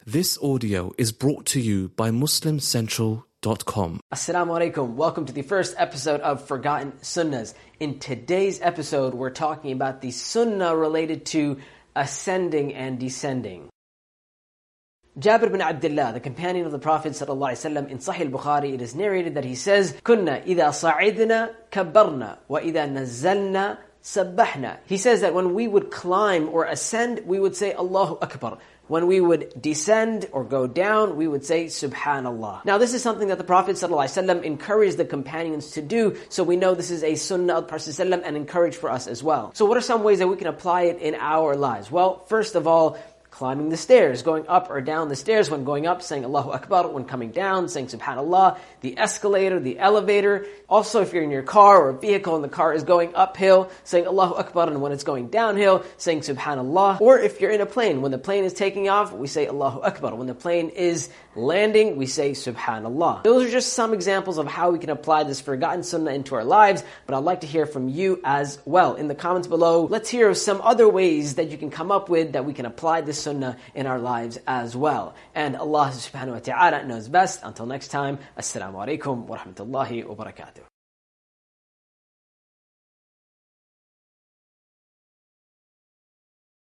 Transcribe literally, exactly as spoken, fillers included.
This audio is brought to you by Muslim Central dot com. Assalamu alaikum. Welcome to the first episode of Forgotten Sunnahs. In today's episode, we're talking about the sunnah related to ascending and descending. Jabir bin Abdullah, the companion of the Prophet ﷺ, in Sahih al-Bukhari, it is narrated that he says, "Kunna idha sa'idna kabbarna wa idha nazzalna sabbahna." He says that when we would climb or ascend, we would say Allahu Akbar. When we would descend or go down, we would say Subhanallah. Now this is something that the Prophet ﷺ encouraged the companions to do, so we know this is a sunnah of the Prophet ﷺ and encouraged for us as well. So what are some ways that we can apply it in our lives? Well, first of all, climbing the stairs, going up or down the stairs. When going up, saying Allahu Akbar. When coming down, saying Subhanallah. The escalator, the elevator. Also, if you're in your car or a vehicle and the car is going uphill, saying Allahu Akbar. And when it's going downhill, saying Subhanallah. Or if you're in a plane, when the plane is taking off, we say Allahu Akbar. When the plane is landing, we say Subhanallah. Those are just some examples of how we can apply this forgotten sunnah into our lives, but I'd like to hear from you as well. In the comments below, let's hear of some other ways that you can come up with that we can apply this sunnah in our lives as well. And Allah subhanahu wa ta'ala knows best. Until next time, Assalamu alaikum wa rahmatullahi wa barakatuh.